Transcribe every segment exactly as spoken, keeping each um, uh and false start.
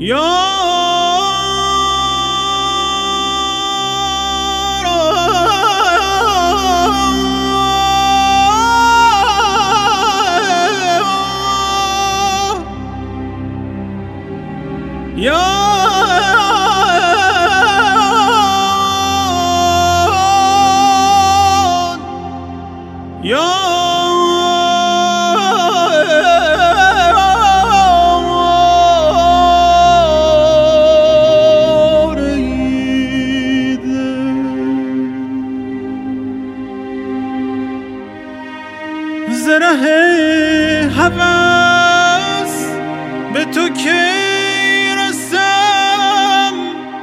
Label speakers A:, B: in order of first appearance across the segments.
A: زره هوس به تو که رسم،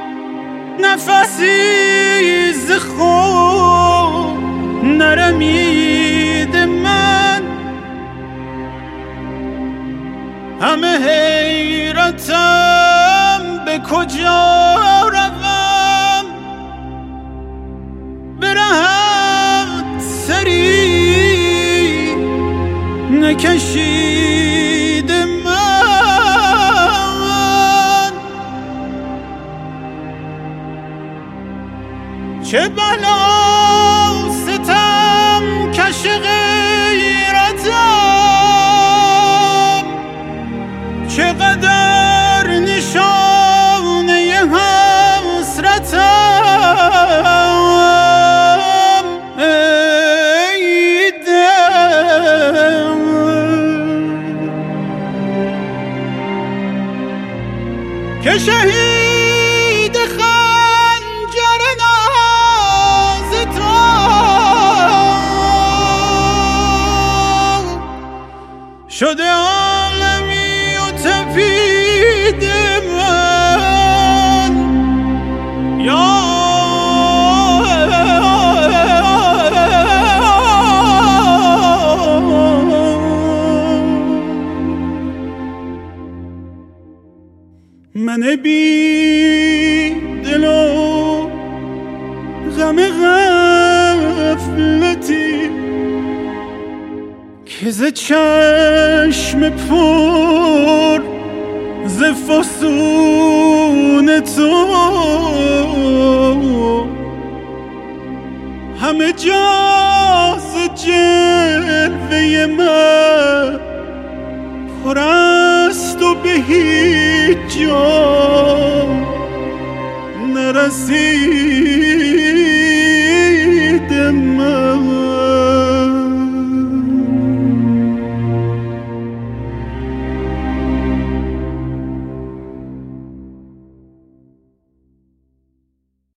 A: نفسی ز خود نرمید من، همه حیرتم به کجا روم، برهم سری نکشید من، چه بلا ستم کش غیرتم، چقدر نشانه حسرتم، ای دل که شهید خنجر ناز تو شده عالمی و تپید من، یا من بی دل و غم غفلتی که ز چشم پر ز فسون تو همه جا ز جلوه من پر است و به هیچ جا نرسید.